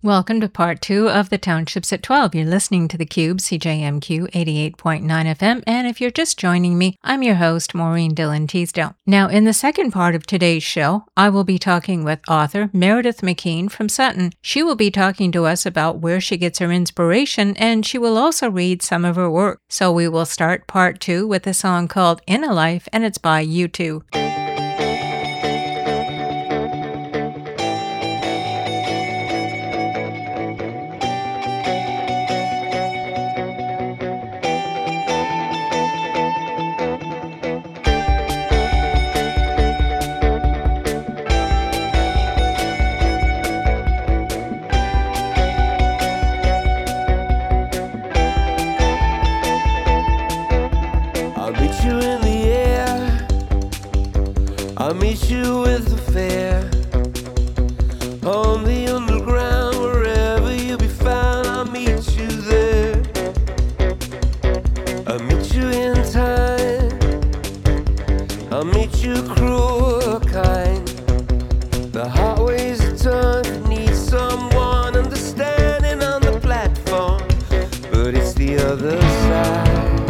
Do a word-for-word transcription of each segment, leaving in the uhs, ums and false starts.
Welcome to part two of the Townships at twelve. You're listening to theCUBE, C J M Q eighty-eight point nine F M, and if you're just joining me, I'm your host, Maureen Dillon Teasdale. Now, in the second part of today's show, I will be talking with author Meredith McKean from Sutton. She will be talking to us about where she gets her inspiration, and she will also read some of her work. So we will start part two with a song called In a Life, and it's by U two. I'll meet you with a fare on the underground, wherever you'll be found. I'll meet you there. I'll meet you in time. I'll meet you cruel or kind. The hot ways of time need someone understanding on the platform, but it's the other side.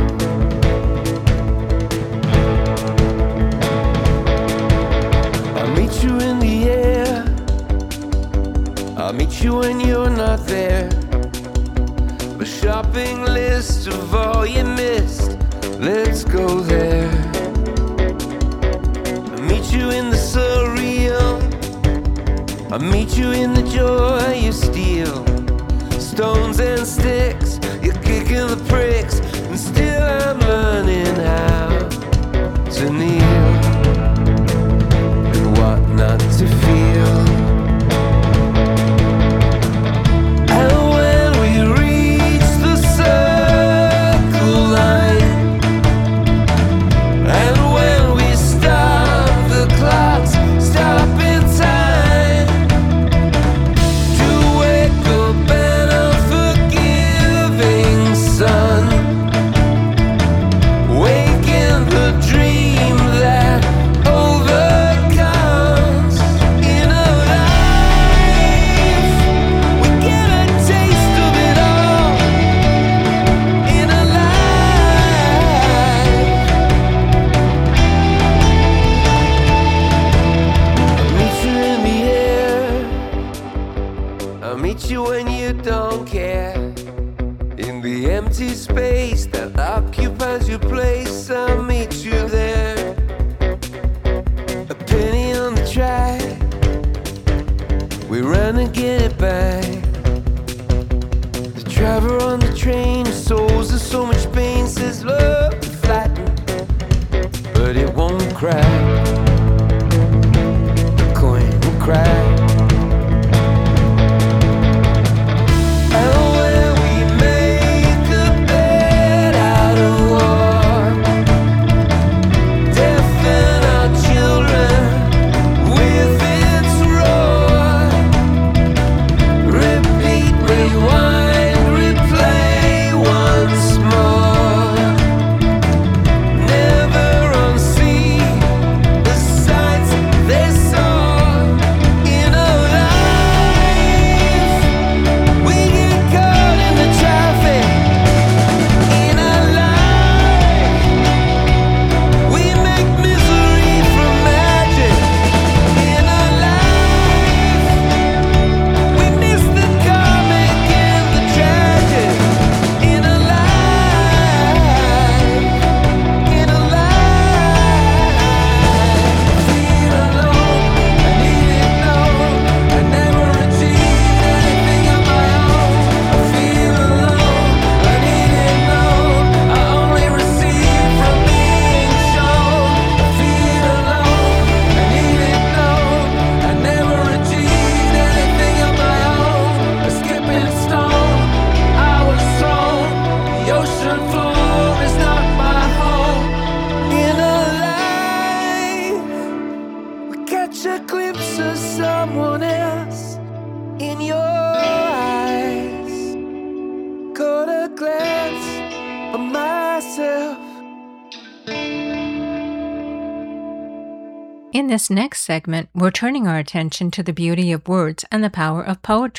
You in the air, I'll meet you when you're not there. The shopping list of all you missed, let's go there. I'll meet you in the surreal, I'll meet you in the joy you steal. Stones and sticks, you're kicking the pricks, and still I'm learning how to kneel. Not to feel. And when we reach the circle line, and when we stop the clocks, stop in time to wake up an unforgiving sun, wake in the dream that you when you don't care. In the empty space that occupies your place, I'll meet you there. A penny on the track, we run to get it back. The driver on the train, his soul's in so much pain, says love will flatten, but it won't crack. The coin will crack. In this next segment, we're turning our attention to the beauty of words and the power of poetry.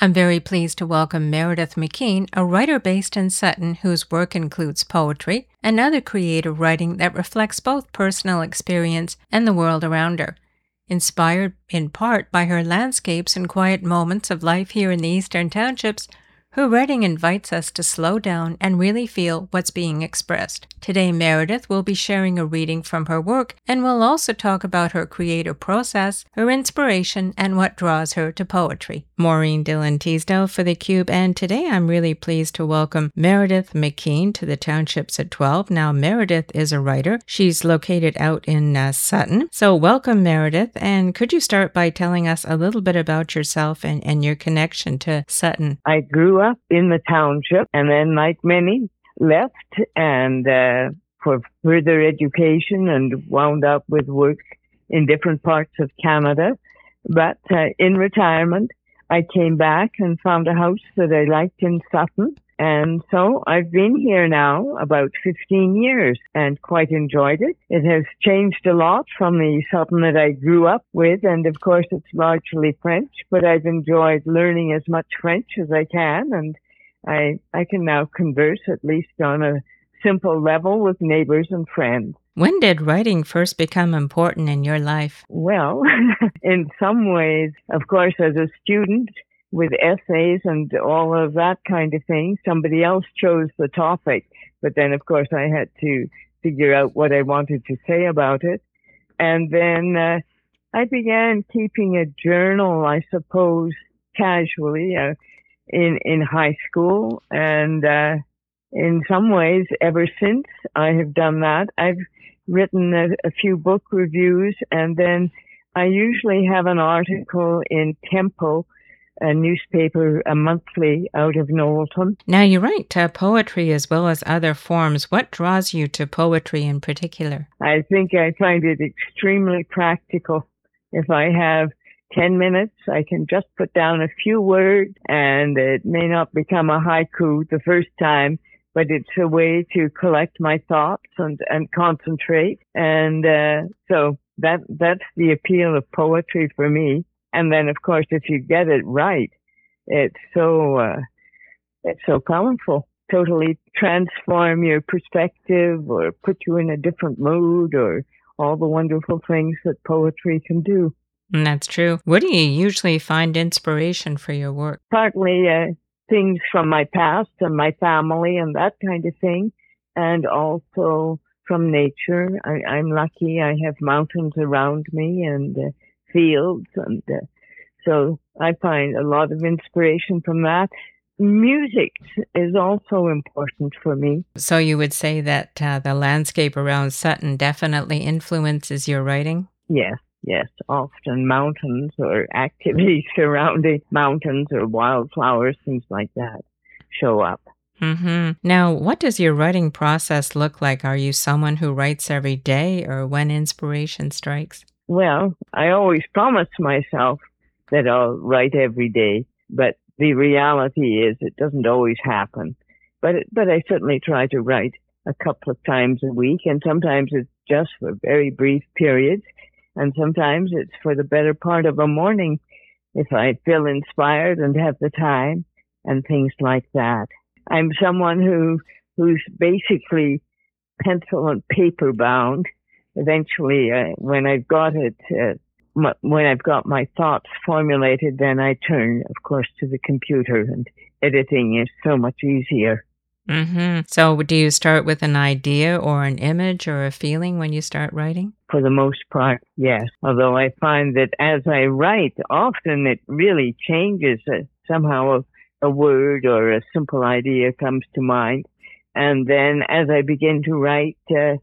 I'm very pleased to welcome Meredith McKean, a writer based in Sutton whose work includes poetry and other creative writing that reflects both personal experience and the world around her. Inspired in part by her landscapes and quiet moments of life here in the Eastern Townships, her writing invites us to slow down and really feel what's being expressed. Today, Meredith will be sharing a reading from her work, and we'll also talk about her creative process, her inspiration, and what draws her to poetry. Maureen Dillon Teasdale for theCUBE, and today I'm really pleased to welcome Meredith McKean to the Townships at twelve. Now, Meredith is a writer. She's located out in uh, Sutton. So welcome, Meredith, and could you start by telling us a little bit about yourself and, and your connection to Sutton? I grew up in the township and then, like many, left and uh, for further education and wound up with work in different parts of Canada. But uh, in retirement, I came back and found a house that I liked in Sutton. And so I've been here now about fifteen years and quite enjoyed it. It has changed a lot from the Sutton that I grew up with. And of course, it's largely French, but I've enjoyed learning as much French as I can. And I, I can now converse at least on a simple level with neighbors and friends. When did writing first become important in your life? Well, in some ways, of course, as a student, with essays and all of that kind of thing. Somebody else chose the topic, but then, of course, I had to figure out what I wanted to say about it. And then uh, I began keeping a journal, I suppose, casually uh, in, in high school. And uh, in some ways, ever since I have done that, I've written a, a few book reviews, and then I usually have an article in Tempo, a newspaper, a monthly out of Knowlton. Now, you write uh, poetry as well as other forms. What draws you to poetry in particular? I think I find it extremely practical. If I have ten minutes, I can just put down a few words, and it may not become a haiku the first time, but it's a way to collect my thoughts and, and concentrate. And uh, so that that's the appeal of poetry for me. And then, of course, if you get it right, it's so uh, it's so powerful. Totally transform your perspective or put you in a different mood, or all the wonderful things that poetry can do. And that's true. Where do you usually find inspiration for your work? Partly uh, things from my past and my family and that kind of thing, and also from nature. I, I'm lucky. I have mountains around me and uh, fields, and uh, so I find a lot of inspiration from that. Music is also important for me. So you would say that uh, the landscape around Sutton definitely influences your writing? Yes, yes. Often mountains or activities surrounding mountains or wildflowers, things like that, show up. Mm-hmm. Now, what does your writing process look like? Are you someone who writes every day, or when inspiration strikes? Well, I always promise myself that I'll write every day, but the reality is it doesn't always happen. But but I certainly try to write a couple of times a week, and sometimes it's just for very brief periods, and sometimes it's for the better part of a morning if I feel inspired and have the time, and things like that. I'm someone who who's basically pencil and paper bound. Eventually, uh, when I've got it, uh, m- when I've got my thoughts formulated, then I turn, of course, to the computer, and editing is so much easier. Mm-hmm. So do you start with an idea or an image or a feeling when you start writing? For the most part, yes. Although I find that as I write, often it really changes. Uh, somehow a, a word or a simple idea comes to mind. And then as I begin to write, uh,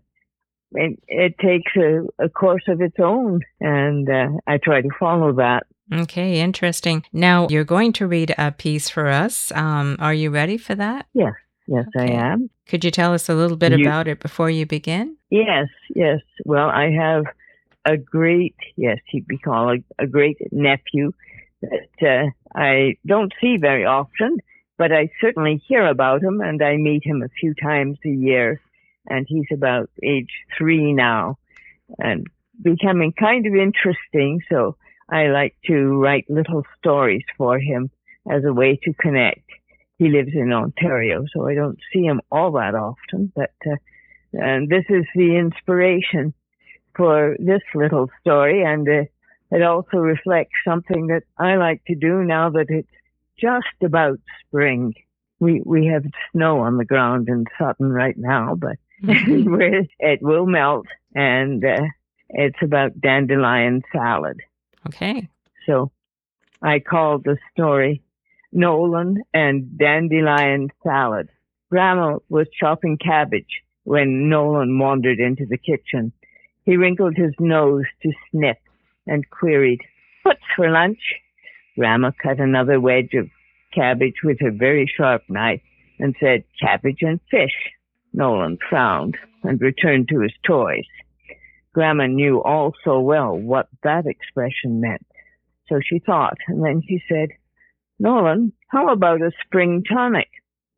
It, it takes a, a course of its own, and uh, I try to follow that. Okay, interesting. Now, you're going to read a piece for us. Um, are you ready for that? Yes, yes, Okay. I am. Could you tell us a little bit You- about it before you begin? Yes, yes. Well, I have a great, yes, he'd be called a, a great nephew that uh, I don't see very often, but I certainly hear about him, and I meet him a few times a year. And he's about age three now and becoming kind of interesting. So I like to write little stories for him as a way to connect. He lives in Ontario, so I don't see him all that often, but uh, and this is the inspiration for this little story, and uh, it also reflects something that I like to do now that it's just about spring. We we have snow on the ground in Sutton right now, but mm-hmm. it will melt, and uh, it's about dandelion salad. Okay. So I called the story Nolan and Dandelion Salad. Grandma was chopping cabbage when Nolan wandered into the kitchen. He wrinkled his nose to sniff and queried, "What's for lunch?" Grandma cut another wedge of cabbage with her very sharp knife and said, "Cabbage and fish." Nolan frowned and returned to his toys. Grandma knew all so well what that expression meant. So she thought, and then she said, "Nolan, how about a spring tonic?"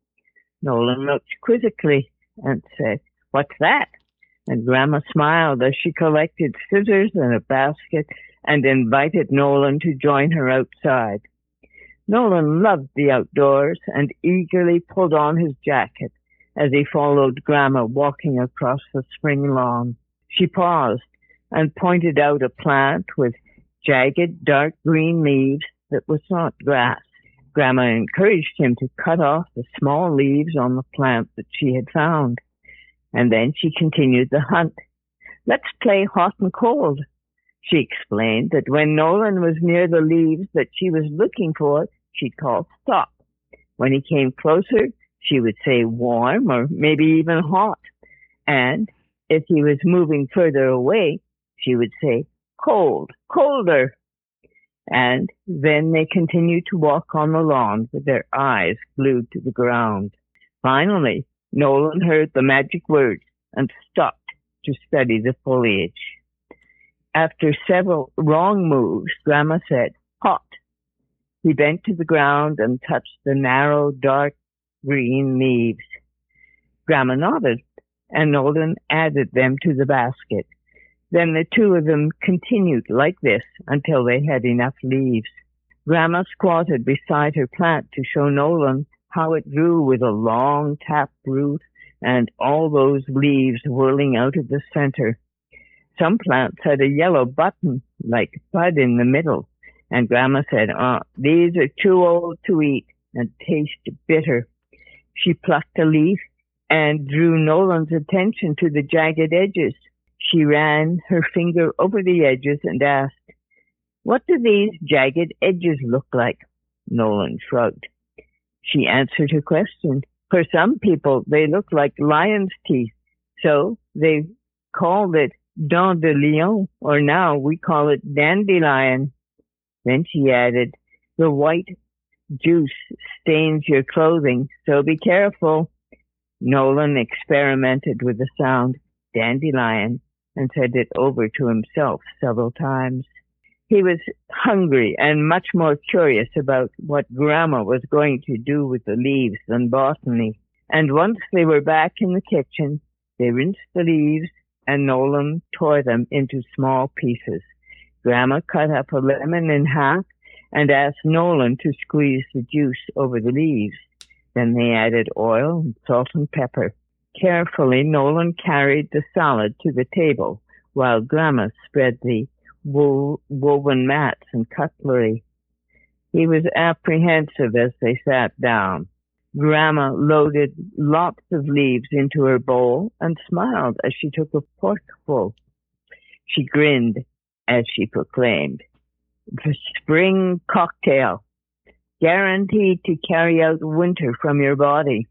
Nolan looked quizzically and said, "What's that?" And Grandma smiled as she collected scissors and a basket and invited Nolan to join her outside. Nolan loved the outdoors and eagerly pulled on his jacket as he followed Grandma walking across the spring lawn. She paused and pointed out a plant with jagged dark green leaves that was not grass. Grandma encouraged him to cut off the small leaves on the plant that she had found. And then she continued the hunt. "Let's play hot and cold." She explained that when Nolan was near the leaves that she was looking for, she'd call stop. When he came closer, she would say warm or maybe even hot. And if he was moving further away, she would say cold, colder. And then they continued to walk on the lawn with their eyes glued to the ground. Finally, Nolan heard the magic words and stopped to study the foliage. After several wrong moves, Grandma said, "Hot." He bent to the ground and touched the narrow, dark green leaves. Grandma nodded, and Nolan added them to the basket. Then the two of them continued like this until they had enough leaves. Grandma squatted beside her plant to show Nolan how it grew with a long taproot and all those leaves whirling out of the center. Some plants had a yellow button like bud in the middle, and Grandma said, "Oh, these are too old to eat and taste bitter." She plucked a leaf and drew Nolan's attention to the jagged edges. She ran her finger over the edges and asked, "What do these jagged edges look like?" Nolan shrugged. She answered her question. "For some people, they look like lion's teeth, so they called it dent de lion, or now we call it dandelion." Then she added, "The white juice stains your clothing, so be careful." Nolan experimented with the sound dandelion and said it over to himself several times. He was hungry and much more curious about what Grandma was going to do with the leaves than botany. And once they were back in the kitchen, they rinsed the leaves and Nolan tore them into small pieces. Grandma cut up a lemon in half and asked Nolan to squeeze the juice over the leaves. Then they added oil and salt and pepper. Carefully, Nolan carried the salad to the table while Grandma spread the wo- woven mats and cutlery. He was apprehensive as they sat down. Grandma loaded lots of leaves into her bowl and smiled as she took a forkful. She grinned as she proclaimed, "The spring cocktail, guaranteed to carry out winter from your body."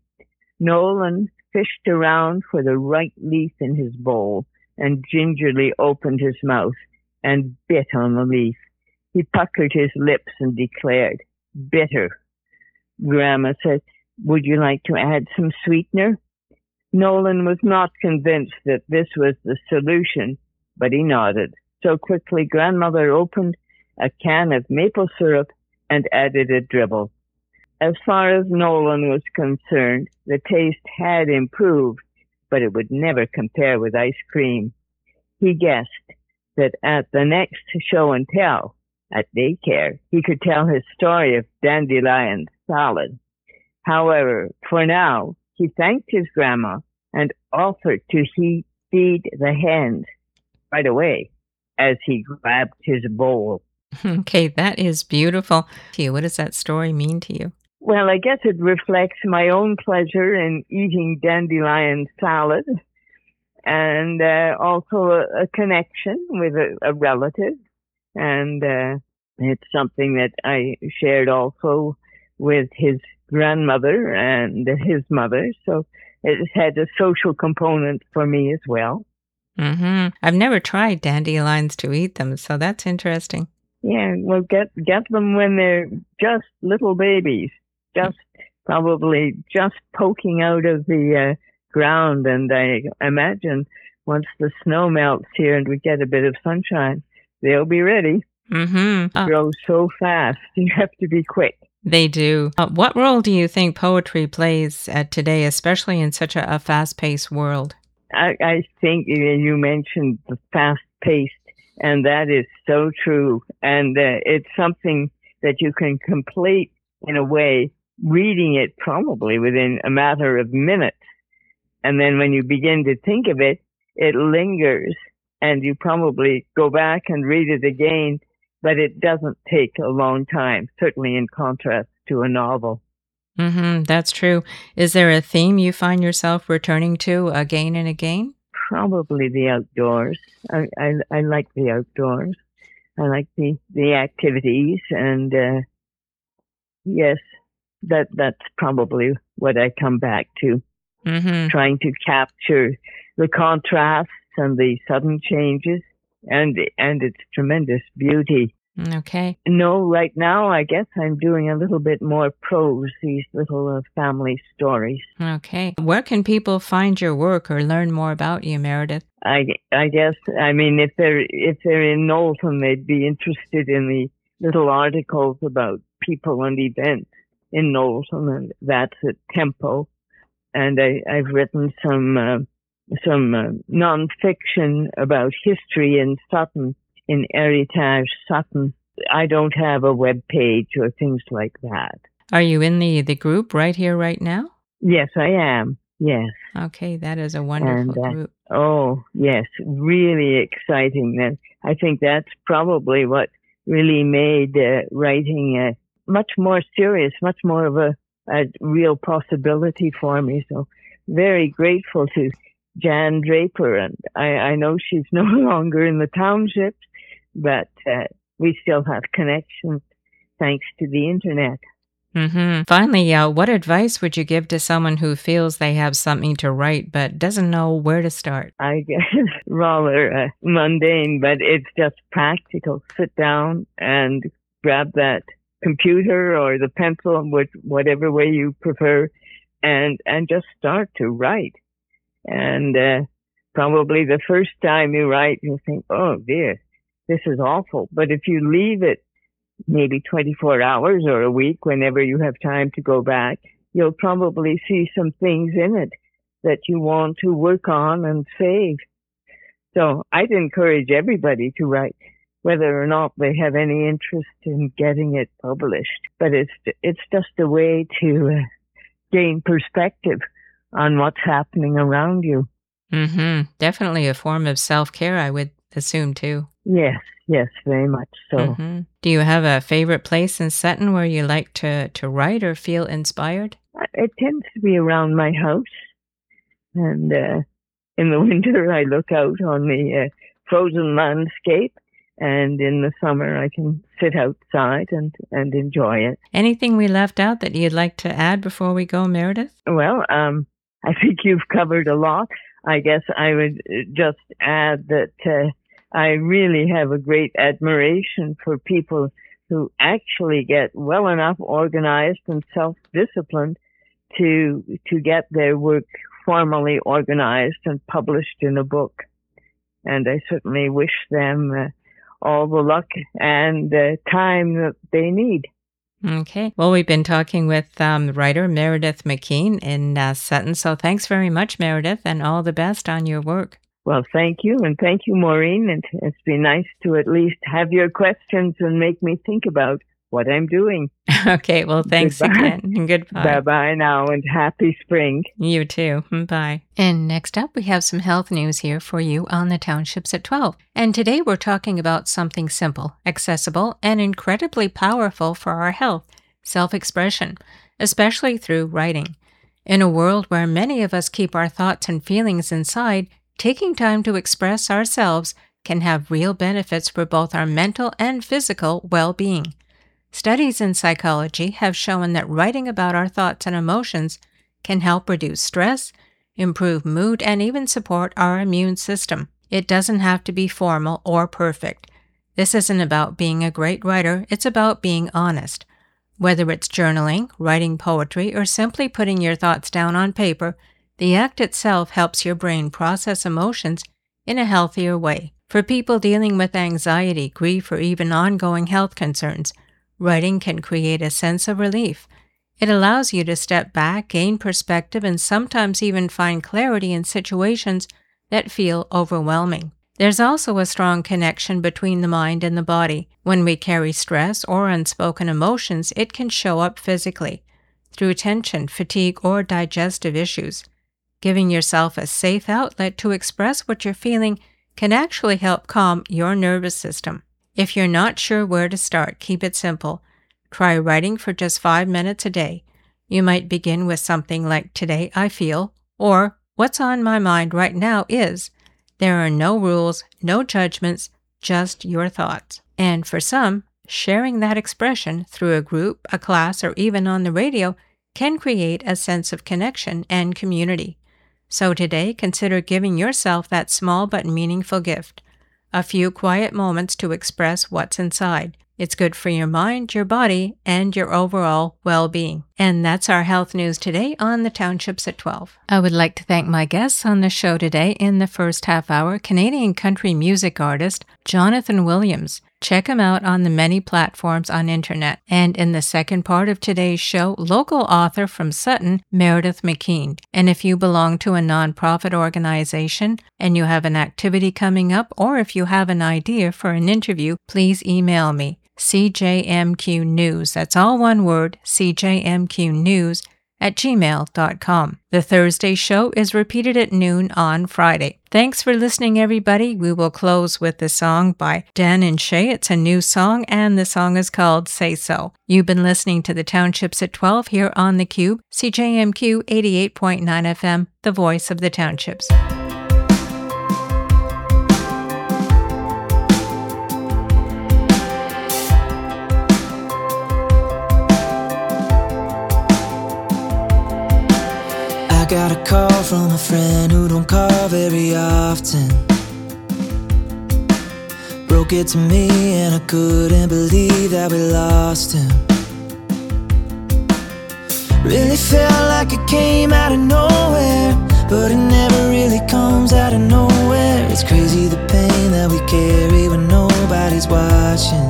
Nolan fished around for the right leaf in his bowl and gingerly opened his mouth and bit on the leaf. He puckered his lips and declared, "Bitter." Grandma said, "Would you like to add some sweetener?" Nolan was not convinced that this was the solution, but he nodded. So quickly, Grandmother opened a can of maple syrup and added a dribble. As far as Nolan was concerned, the taste had improved, but it would never compare with ice cream. He guessed that at the next show and tell, at daycare, he could tell his story of dandelion salad. However, for now, he thanked his grandma and offered to he feed the hens right away as he grabbed his bowl. Okay, that is beautiful. To you, what does that story mean to you? Well, I guess it reflects my own pleasure in eating dandelion salad, and uh, also a, a connection with a, a relative. And uh, it's something that I shared also with his grandmother and his mother. So it had a social component for me as well. Mm-hmm. I've never tried dandelions to eat them, so that's interesting. Yeah, well, get get them when they're just little babies, just probably just poking out of the uh, ground. And I imagine once the snow melts here and we get a bit of sunshine, they'll be ready. Mm-hmm. Oh. Grow so fast, you have to be quick. They do. Uh, what role do you think poetry plays uh, today, especially in such a, a fast-paced world? I, I think you mentioned the fast-paced, and that is so true. And uh, it's something that you can complete in a way, reading it probably within a matter of minutes. And then when you begin to think of it, it lingers, and you probably go back and read it again, but it doesn't take a long time, certainly in contrast to a novel. Mm-hmm, that's true. Is there a theme you find yourself returning to again and again? Probably the outdoors. I, I, I like the outdoors. I like the, the activities, and uh, yes, that that's probably what I come back to. Mm-hmm. Trying to capture the contrasts and the sudden changes and and its tremendous beauty. Okay. No, right now I guess I'm doing a little bit more prose, these little uh, family stories. Okay. Where can people find your work or learn more about you, Meredith? I, I guess, I mean, if they're, if they're in Knowlton, they'd be interested in the little articles about people and events in Knowlton, and that's at Tempo. And I, I've written some, uh, some uh, nonfiction about history in Sutton, in Heritage Sutton. I don't have a web page or things like that. Are you in the, the group right here, right now? Yes, I am. Yes. Okay, that is a wonderful and, uh, group. Oh, yes, really exciting. And I think that's probably what really made uh, writing uh, much more serious, much more of a, a real possibility for me. So very grateful to Jan Draper. And I, I know she's no longer in the township, but uh, we still have connections thanks to the internet. Mm-hmm. Finally, uh, what advice would you give to someone who feels they have something to write but doesn't know where to start? I guess rather uh, mundane, but it's just practical. Sit down and grab that computer or the pencil, which, whatever way you prefer, and and just start to write. And uh, probably the first time you write, you'll think, oh dear, this is awful. But if you leave it maybe twenty-four hours or a week, whenever you have time to go back, you'll probably see some things in it that you want to work on and save. So I'd encourage everybody to write, whether or not they have any interest in getting it published. But it's it's just a way to uh, gain perspective on what's happening around you. Mm-hmm. Definitely a form of self-care, I would assume, too. Yes, yes, very much so. Mm-hmm. Do you have a favorite place in Sutton where you like to, to write or feel inspired? It tends to be around my house. And uh, in the winter, I look out on the uh, frozen landscape. And in the summer, I can sit outside and, and enjoy it. Anything we left out that you'd like to add before we go, Meredith? Well, um, I think you've covered a lot. I guess I would just add that uh, I really have a great admiration for people who actually get well enough organized and self-disciplined to to get their work formally organized and published in a book. And I certainly wish them uh, all the luck and uh, time that they need. Okay. Well, we've been talking with um, writer Meredith McKean in uh, Sutton. So thanks very much, Meredith, and all the best on your work. Well, thank you. And thank you, Maureen. And it's been nice to at least have your questions and make me think about what I'm doing. Okay. Well, thanks Goodbye. again. And goodbye. Bye-bye now and happy spring. You too. Bye. And next up, we have some health news here for you on the Townships at twelve. And today we're talking about something simple, accessible, and incredibly powerful for our health, self-expression, especially through writing. In a world where many of us keep our thoughts and feelings inside, taking time to express ourselves can have real benefits for both our mental and physical well-being. Studies in psychology have shown that writing about our thoughts and emotions can help reduce stress, improve mood, and even support our immune system. It doesn't have to be formal or perfect. This isn't about being a great writer, it's about being honest. Whether it's journaling, writing poetry, or simply putting your thoughts down on paper, the act itself helps your brain process emotions in a healthier way. For people dealing with anxiety, grief, or even ongoing health concerns, writing can create a sense of relief. It allows you to step back, gain perspective, and sometimes even find clarity in situations that feel overwhelming. There's also a strong connection between the mind and the body. When we carry stress or unspoken emotions, it can show up physically, through tension, fatigue, or digestive issues. Giving yourself a safe outlet to express what you're feeling can actually help calm your nervous system. If you're not sure where to start, keep it simple. Try writing for just five minutes a day. You might begin with something like, "Today I feel," or "What's on my mind right now is." There are no rules, no judgments, just your thoughts. And for some, sharing that expression through a group, a class, or even on the radio can create a sense of connection and community. So today, consider giving yourself that small but meaningful gift. A few quiet moments to express what's inside. It's good for your mind, your body, and your overall well-being. And that's our health news today on the Townships at twelve. I would like to thank my guests on the show today. In the first half hour, Canadian country music artist Jonathan Williams. Check him out on the many platforms on internet. And in the second part of today's show, local author from Sutton, Meredith McKean. And if you belong to a nonprofit organization and you have an activity coming up, or if you have an idea for an interview, please email me. C J M Q News, that's all one word, C J M Q News at gmail dot com. The Thursday show is repeated at noon on Friday. Thanks for listening, everybody. We will close with the song by Dan and Shay. It's a new song, and the song is called Say So. You've been listening to the Townships at twelve here on the Cube, C J M Q eighty-eight point nine F M, the voice of the Townships. Got a call from a friend who don't call very often. Broke it to me and I couldn't believe that we lost him. Really felt like it came out of nowhere, but it never really comes out of nowhere. It's crazy the pain that we carry when nobody's watching.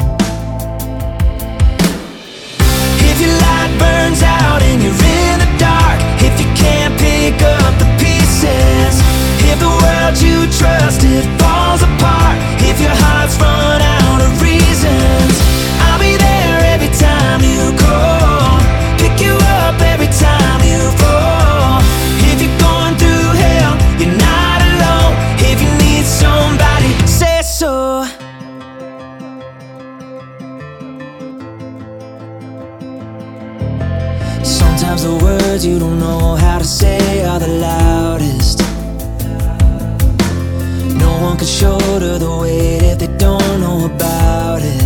If your light burns out and you're in the dark, if you can't pick up the pieces, if the world you trusted falls apart, if your heart's run out of reasons, I'll be there every time you call, pick you up every time you fall. If you're going through hell, you're not alone. If you need somebody, say so. Sometimes the words you don't know how to say are the loudest. No one can shoulder the weight if they don't know about it.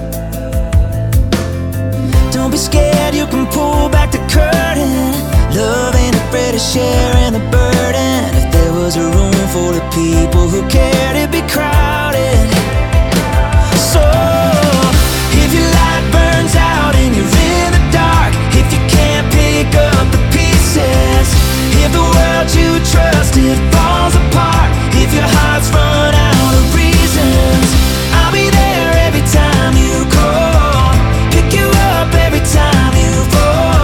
Don't be scared, you can pull back the curtain. Love ain't afraid of sharing the burden. If there was a room full of people who cared, it'd be crowded. So, if your light burns out and you're in the dark, if you can't pick up the pieces, if the world you trusted falls apart, if your heart's run out of reasons, I'll be there every time you call, pick you up every time you fall.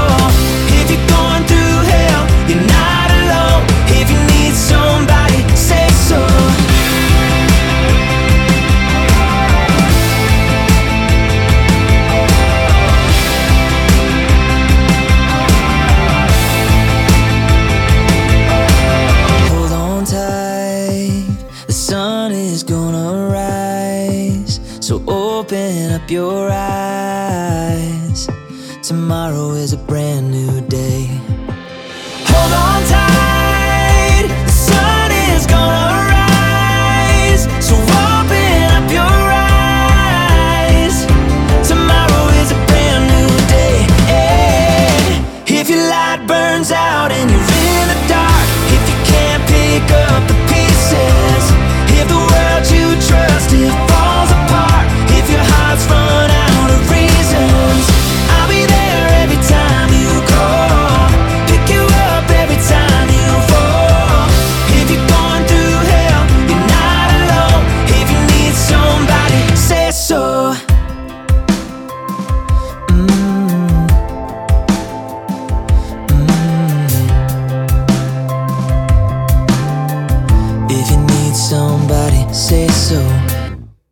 brand new day.